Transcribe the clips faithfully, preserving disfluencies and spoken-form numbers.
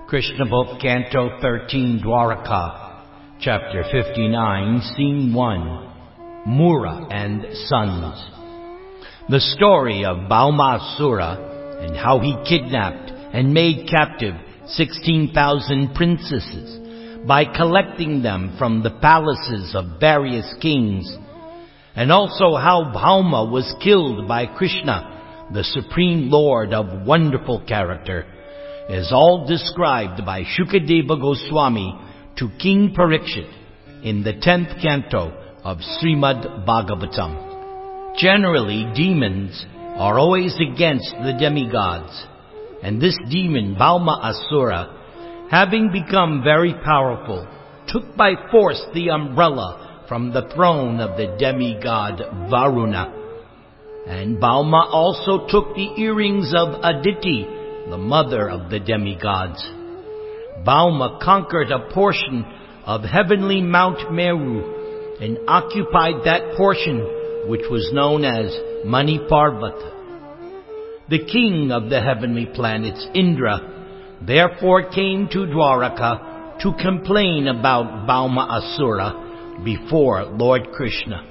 Krishna Book, Canto thirteen, Dwaraka, Chapter fifty-nine, Scene one, Mura and Sons. The story of Bhaumasura and how he kidnapped and made captive sixteen thousand princesses by collecting them from the palaces of various kings, and also how Bhauma was killed by Krishna, the Supreme Lord of wonderful character, is all described by Shukadeva Goswami to King Parikshit in the tenth canto of Srimad Bhagavatam. Generally, demons are always against the demigods, and this demon Bhauma Asura, having become very powerful, took by force the umbrella from the throne of the demigod Varuna. And Bhauma also took the earrings of Aditi, the mother of the demigods. Bhauma conquered a portion of heavenly Mount Meru and occupied that portion which was known as Mani Parvata. The king of the heavenly planets, Indra, therefore came to Dwaraka to complain about Bhauma Asura before Lord Krishna.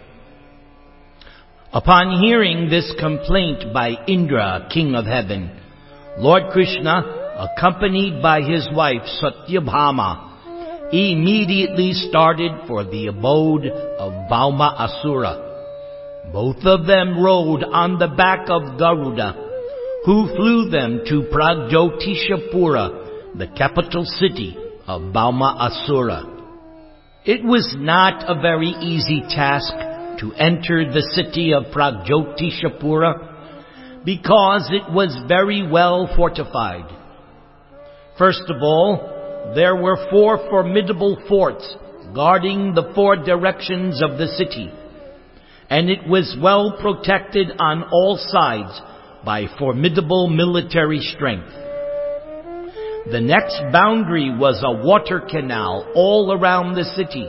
Upon hearing this complaint by Indra, king of heaven, Lord Krishna, accompanied by his wife Satyabhama, immediately started for the abode of Bhauma Asura. Both of them rode on the back of Garuda, who flew them to Pragjotishapura, the capital city of Bhauma Asura. It was not a very easy task to enter the city of Pragjotishapura, because it was very well fortified. First of all, there were four formidable forts guarding the four directions of the city, and it was well protected on all sides by formidable military strength. The next boundary was a water canal all around the city,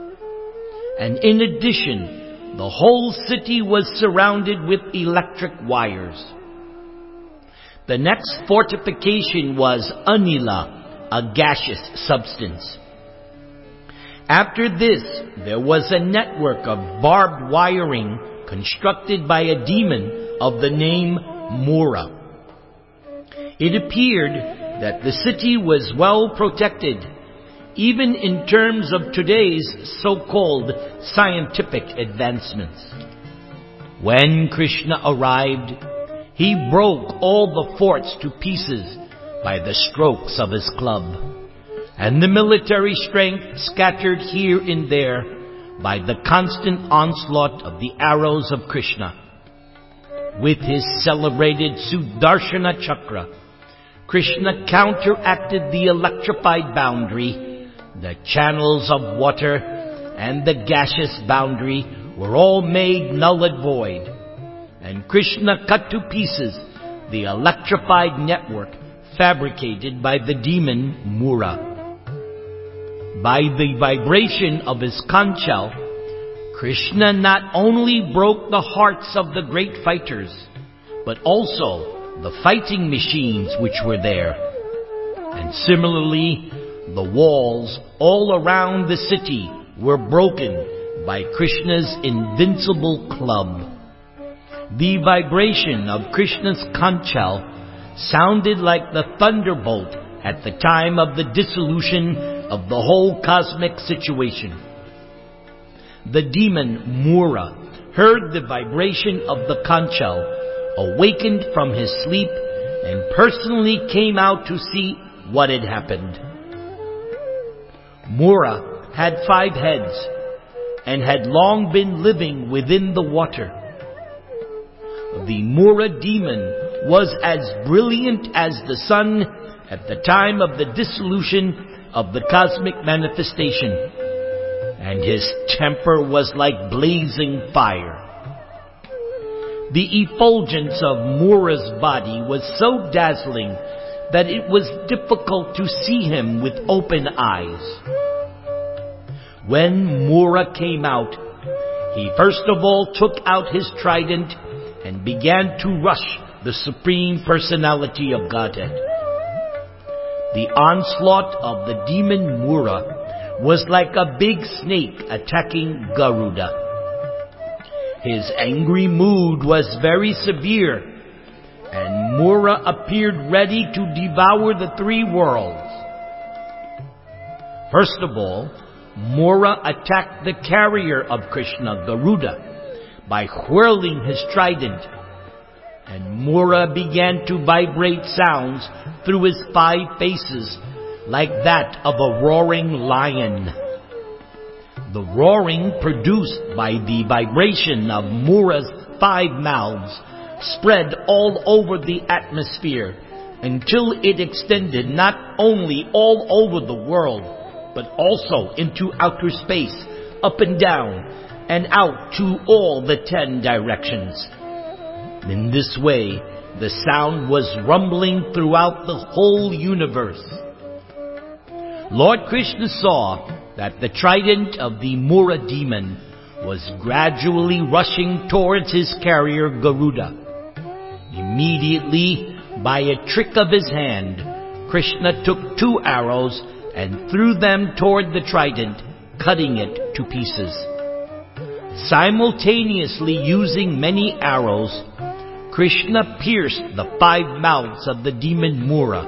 and in addition, the whole city was surrounded with electric wires. The next fortification was Anila, a gaseous substance. After this, there was a network of barbed wiring constructed by a demon of the name Mura. It appeared that the city was well protected, even in terms of today's so-called scientific advancements. When Krishna arrived, he broke all the forts to pieces by the strokes of his club, and the military strength scattered here and there by the constant onslaught of the arrows of Krishna. With his celebrated Sudarshana Chakra, Krishna counteracted the electrified boundary. The channels of water and the gaseous boundary were all made null and void, and Krishna cut to pieces the electrified network fabricated by the demon Mura. By the vibration of his conch shell, Krishna not only broke the hearts of the great fighters, but also the fighting machines which were there. And similarly, the walls all around the city were broken by Krishna's invincible club. The vibration of Krishna's conch shell sounded like the thunderbolt at the time of the dissolution of the whole cosmic situation. The demon Mura heard the vibration of the conch shell, awakened from his sleep, and personally came out to see what had happened. Mura had five heads and had long been living within the water. The Mura demon was as brilliant as the sun at the time of the dissolution of the cosmic manifestation, and his temper was like blazing fire. The effulgence of Mura's body was so dazzling that it was difficult to see him with open eyes. When Mura came out, he first of all took out his trident and began to rush the Supreme Personality of Godhead. The onslaught of the demon Mura was like a big snake attacking Garuda. His angry mood was very severe, and Mura appeared ready to devour the three worlds. First of all, Mura attacked the carrier of Krishna, Garuda, by whirling his trident, and Mura began to vibrate sounds through his five faces like that of a roaring lion. The roaring produced by the vibration of Mura's five mouths spread all over the atmosphere until it extended not only all over the world, but also into outer space, up and down, and out to all the ten directions. In this way, the sound was rumbling throughout the whole universe. Lord Krishna saw that the trident of the Mura demon was gradually rushing towards his carrier Garuda. Immediately, by a trick of his hand, Krishna took two arrows and threw them toward the trident, cutting it to pieces. Simultaneously using many arrows, Krishna pierced the five mouths of the demon Mura.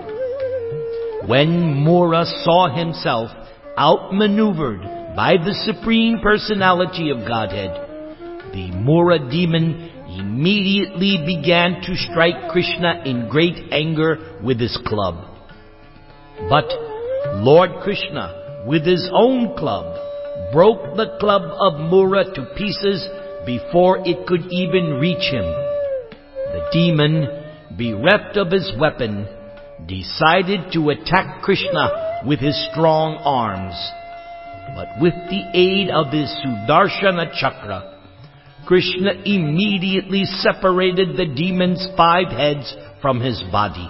When Mura saw himself outmaneuvered by the Supreme Personality of Godhead, the Mura demon immediately began to strike Krishna in great anger with his club. But Lord Krishna, with his own club, broke the club of Mura to pieces before it could even reach him. The demon, bereft of his weapon, decided to attack Krishna with his strong arms. But with the aid of his Sudarshana Chakra, Krishna immediately separated the demon's five heads from his body.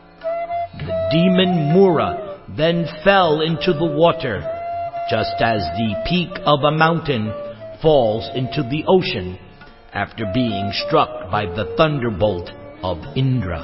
The demon Mura then fell into the water, just as the peak of a mountain falls into the ocean after being struck by the thunderbolt of Indra.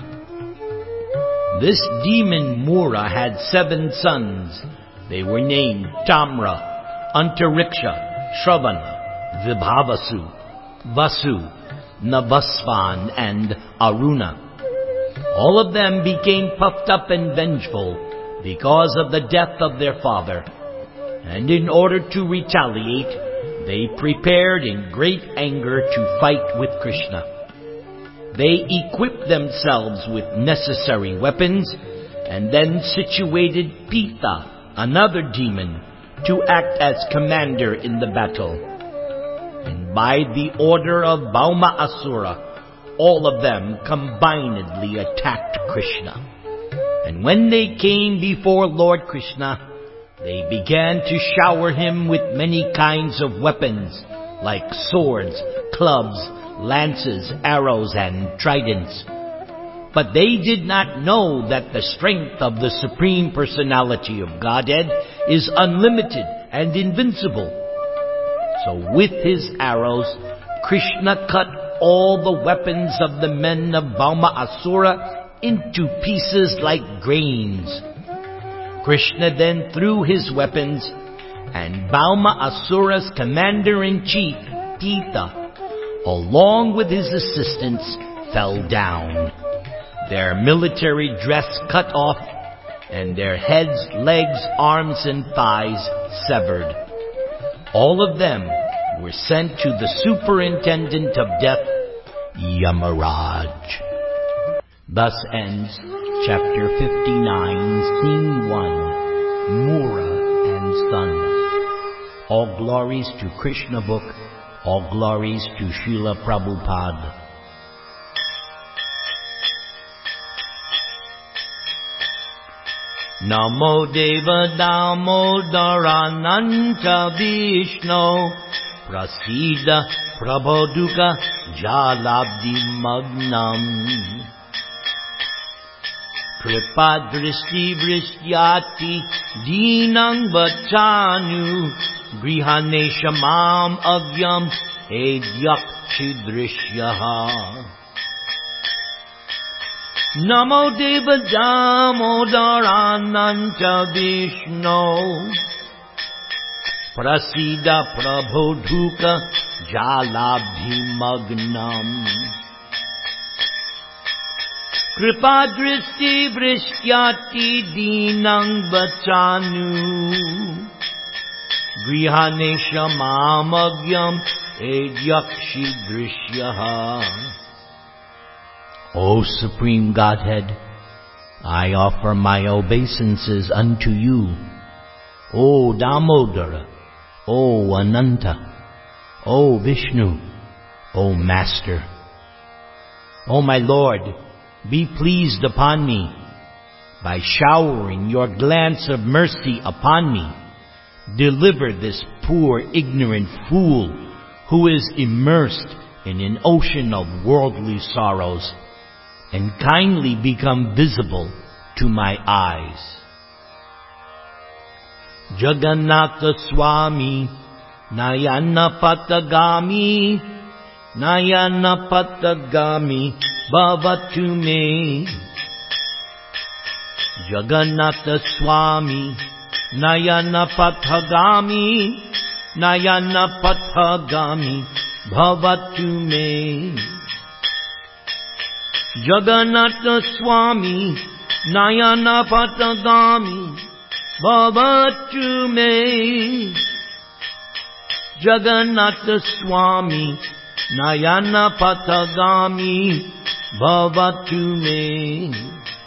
This demon Mura had seven sons. They were named Tamra, Antariksha, Shravana, Vibhavasu, Vasu, Navasvan, and Aruna. All of them became puffed up and vengeful because of the death of their father, and in order to retaliate, they prepared in great anger to fight with Krishna. They equipped themselves with necessary weapons and then situated Pita, another demon, to act as commander in the battle. And by the order of Bauma Asura, all of them combinedly attacked Krishna. And when they came before Lord Krishna, they began to shower him with many kinds of weapons, like swords, clubs, lances, arrows, and tridents. But they did not know that the strength of the Supreme Personality of Godhead is unlimited and invincible. So with his arrows, Krishna cut all the weapons of the men of Bauma Asura into pieces like grains. Krishna then threw his weapons, and Bauma Asura's commander-in-chief, Pita, along with his assistants, fell down, their military dress cut off, and their heads, legs, arms, and thighs severed. All of them were sent to the superintendent of death, Yamaraj. Thus ends chapter fifty-nine, scene one, Mura and Son. All glories to Krishna Book. All glories to Srila Prabhupada. Namo Deva Damodarananta Vishnu Prasida Prabodhuka Jalabdi Magnam Kripa Dristi Vrishyati Dinang Vachanu Grihanesha Mam Agyam Edyak Chidrishyaha. Namo Deva Damodarananta Vishno Prasida Prabodhuka Jalabhimagnam Kripadristi Vrishyati Dinang Vachanu Grihanesha Mamagyam Edyakshi Drishyaha. O Supreme Godhead, I offer my obeisances unto you. O Damodara, O Ananta, O Vishnu, O Master. O my Lord, be pleased upon me by showering your glance of mercy upon me. Deliver this poor ignorant fool who is immersed in an ocean of worldly sorrows, and kindly become visible to my eyes. Jagannatha Swami Nayana Patagami Nayana Patagami Bhavatu me. Jagannatha Swami Nayana Patagami Nayana Patagami Bhavatu me. Jagannatha Swami Nayana Patagami Bhavatu me. Jagannatha Swami Nayana Patagami Bhavatu me.